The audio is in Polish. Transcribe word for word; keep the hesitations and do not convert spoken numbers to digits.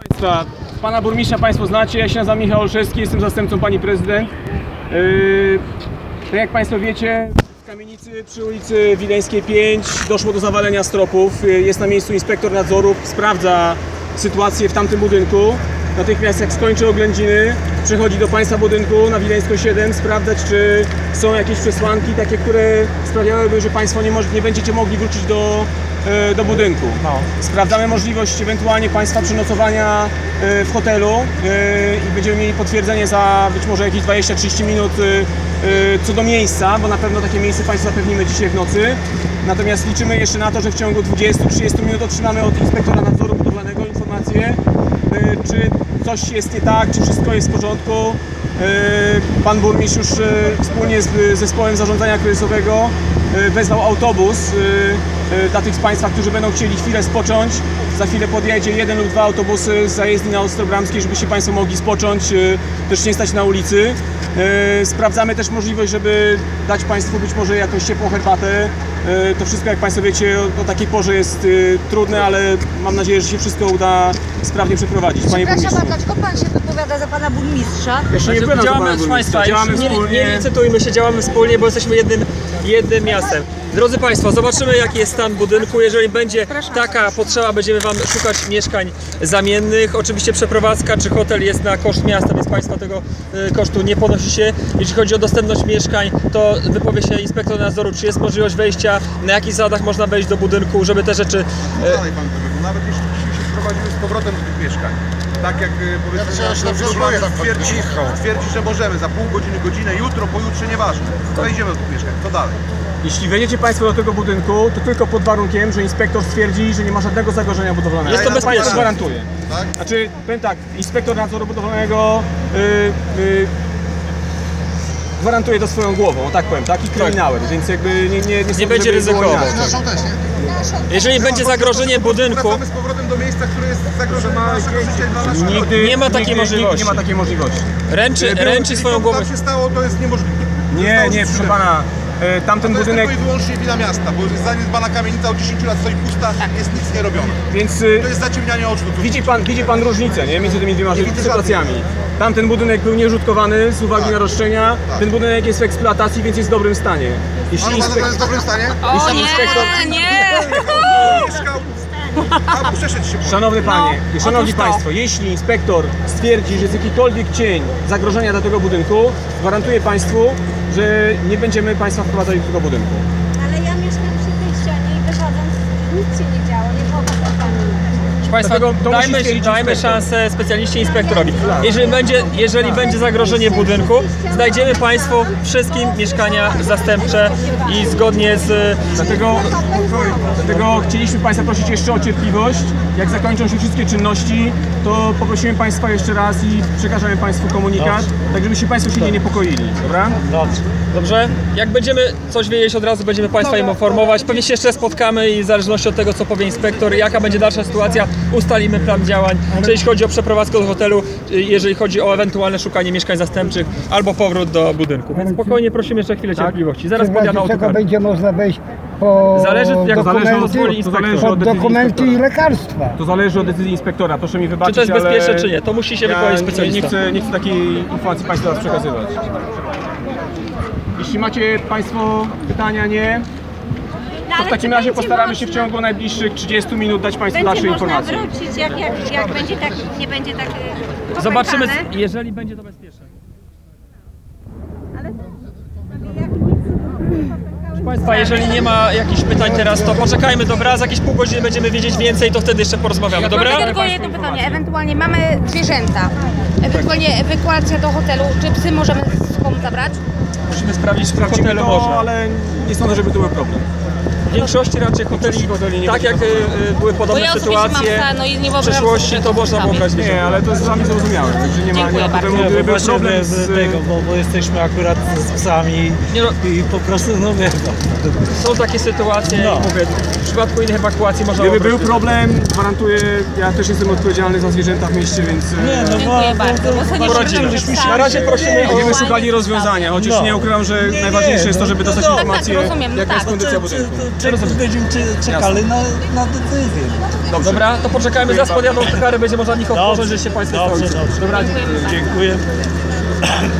Państwa, pana burmistrza Państwo znacie, ja się nazywam Michał Olszewski, jestem zastępcą pani prezydent. Yy, tak jak Państwo wiecie, w kamienicy przy ulicy Wileńskiej pięć doszło do zawalenia stropów. Yy, jest na miejscu inspektor nadzoru, sprawdza sytuację w tamtym budynku. Natychmiast jak skończy oględziny, przechodzi do Państwa budynku na Wileńską siedem, sprawdzać, czy są jakieś przesłanki takie, które sprawiałyby, że Państwo nie, nie będziecie mogli wrócić do, e, do budynku. No. Sprawdzamy możliwość ewentualnie Państwa przenocowania e, w hotelu e, i będziemy mieli potwierdzenie za być może jakieś dwadzieścia trzydzieści minut e, e, co do miejsca, bo na pewno takie miejsce Państwu zapewnimy dzisiaj w nocy. Natomiast liczymy jeszcze na to, że w ciągu dwudziestu do trzydziestu minut otrzymamy od inspektora nadzoru budowlanego informację, czy coś jest nie tak, czy wszystko jest w porządku. Pan burmistrz już wspólnie z zespołem zarządzania kryzysowego wezwał autobus dla tych z Państwa, którzy będą chcieli chwilę spocząć. Za chwilę podjedzie jeden lub dwa autobusy z zajezdni na Ostrobramskiej, żebyście Państwo mogli spocząć, też nie stać na ulicy. Sprawdzamy też możliwość, żeby dać Państwu być może jakąś ciepłą herbatę. To wszystko, jak Państwo wiecie, o takiej porze jest trudne, ale mam nadzieję, że się wszystko uda sprawnie przeprowadzić. Panie Przepraszam, burmistrzu. a dlaczego Pan się wypowiada za Pana burmistrza? Jeszcze nie Znaczy, odpowiadam za działamy, pana proszę burmistrza. Państwa, Działamy już nie, wspólnie. nie licytujmy się, działamy wspólnie, bo jesteśmy jednym, jednym miastem. Drodzy Państwo, zobaczymy, jaki jest stan budynku. Jeżeli będzie taka potrzeba, będziemy Wam szukać mieszkań zamiennych. Oczywiście przeprowadzka czy hotel jest na koszt miasta, więc Państwo tego y, kosztu nie ponosicie. Jeśli chodzi o dostępność mieszkań, to wypowie się inspektor nadzoru, czy jest możliwość wejścia, na jakich zasadach można wejść do budynku, żeby te rzeczy... No dalej pan powie, bo nawet jeśli się sprowadzimy z powrotem do tych mieszkań, tak jak e, powiedzmy, Ja się nasz budowlany tam twierdzi, cicho. twierdzi, że możemy za pół godziny, godzinę, jutro, pojutrze, nieważne. Wejdziemy do tych mieszkań, to dalej. Jeśli wejdziecie Państwo do tego budynku, to tylko pod warunkiem, że inspektor stwierdzi, że nie ma żadnego zagrożenia budowlanego. Jest to Ja bezpieczne. Państwu gwarantuję. Tak? Znaczy, powiem tak, inspektor nadzoru budowlanego yy, yy, gwarantuje to swoją głową, tak powiem, tak? I kryminałem, więc jakby nie, nie, nie, sądzę, będzie żeby było ryzykowo. inaczej. Naszą też, nie? Jeżeli będzie zagrożenie budynku, Wracamy z powrotem do miejsca, które jest zagrożone dla naszego życia i dla naszych rodzin. Nigdy, Nie ma takiej nigdy, możliwości. Nigdy nie ma takiej możliwości. ręczy, Był- ręczy swoją To, głowę. co tam się stało, to jest niemożliwe. To Nie, stało nie, się proszę przede Pana, yy, tamten To jest budynek, tylko i wyłącznie wina miasta, bo jest zaniedbana kamienica od dziesięciu lat, stoi pusta, jest nic nie robione. więc yy, To jest zaciemnianie oczu. widzi Pan, widzi pan różnicę, nie? Między tymi dwiema Nie widzę sytuacjami. Tamten budynek był nieużytkowany z uwagi Tak. na roszczenia, Tak. ten budynek jest w eksploatacji, więc jest w dobrym stanie. Jeśli Pan uważa, że inspek- jest w dobrym stanie? O Jeśli nie, inspektor- nie! Mieszkał. A, przeszedł się. Szanowny Panie, No, i Szanowni otóż to. Państwo, jeśli inspektor stwierdzi, że jest jakikolwiek cień zagrożenia dla tego budynku, gwarantuję Państwu, że nie będziemy Państwa wprowadzali do tego budynku. Ale ja mieszkam przy tej ścianie i wychodząc nic się nie działo, nie było kontaktami. Proszę Państwa, Dlatego to musi dajmy, stwierdzić dajmy inspektor. szansę specjaliście inspektorowi. Jeżeli będzie, jeżeli będzie zagrożenie budynku, znajdziemy Państwu wszystkim mieszkania zastępcze i zgodnie z... Dlatego, dlatego chcieliśmy Państwa prosić jeszcze o cierpliwość. Jak zakończą się wszystkie czynności, to poprosimy Państwa jeszcze raz i przekażemy Państwu komunikat, tak żebyście Państwo się nie niepokoili, dobra? Dobrze? Jak będziemy coś wiedzieć, od razu będziemy Państwa im informować. Pewnie się jeszcze spotkamy i w zależności od tego, co powie inspektor, jaka będzie dalsza sytuacja, ustalimy plan działań. Czy jeśli chodzi o przeprowadzkę do hotelu, jeżeli chodzi o ewentualne szukanie mieszkań zastępczych albo powrót do budynku. Więc spokojnie prosimy jeszcze chwilę cierpliwości. Zaraz Czy w podjadę razie czego autokar. będzie można wejść po Zależy, jak dokumenty, zależy od woli to zależy inspektora. od po decyzji dokumenty i inspektora. lekarstwa. To zależy od decyzji inspektora, proszę mi wybaczyć, Czy to jest ale bezpieczne, czy nie? To musi się wypowiedzieć ja nie, specjalista. nie, chcę, nie chcę takiej informacji Państwu teraz przekazywać. Jeśli macie Państwo pytania, nie, to w takim razie postaramy się w ciągu najbliższych trzydziestu minut dać Państwu dalsze Będzie można informacje. wrócić, jak, jak, jak będzie tak, nie będzie tak e, Zobaczymy, popękane. jeżeli będzie to bezpieczne. Ale to, jak nic, Proszę Państwa, jeżeli nie ma jakichś pytań teraz, to poczekajmy, dobra? Za jakieś pół godziny będziemy wiedzieć więcej, to wtedy jeszcze porozmawiamy, dobra? Mam tylko jedno pytanie. Ewentualnie mamy zwierzęta. Ewentualnie ewakuacja do hotelu. Czy psy możemy z sobą zabrać? Musimy sprawdzić, w Sprawdzimy hotelu to, można. ale nie sądzę, żeby to był problem. W większości raczej hoteli, hoteli nie tak będzie jak y, y, były Bo podobne ja osobiście mam sytuacje psa, no i nie w wyobrażam przeszłości, sobie to można było brać Nie, zwierzęta. ale to jest dla mnie zrozumiałe, że nie ma, nie Dziękuję ma bardzo. problemu, Nie, gdyby bo był właśnie problem z z... tego, bo, bo jesteśmy akurat z psami Nie no, i po prostu, no wie pan. są takie sytuacje, No. jak mówię, w przypadku innych ewakuacji można Gdyby było był brać problem, gwarantuję, ja też jestem odpowiedzialny za zwierzęta w mieście, więc e, Nie, no Dziękuję bo, bardzo, bo sobie nie poradzimy. życzę Na razie prosimy o... będziemy szukali rozwiązania, chociaż No. nie ukrywam, że Nie, najważniejsze jest to, żeby dostać no, informację, tak, rozumiem, jaka tak. jest kondycja Czy- czy- budynku. czek, będziemy cze- czekali na, na decyzję. Dobrze. Dobra, to poczekajmy, zaraz podjadą puchary, będzie można w nich otworzyć, że się Państwo Dobrze, stolicy. dobrze. Dobra, dziękuję. Dziękuję.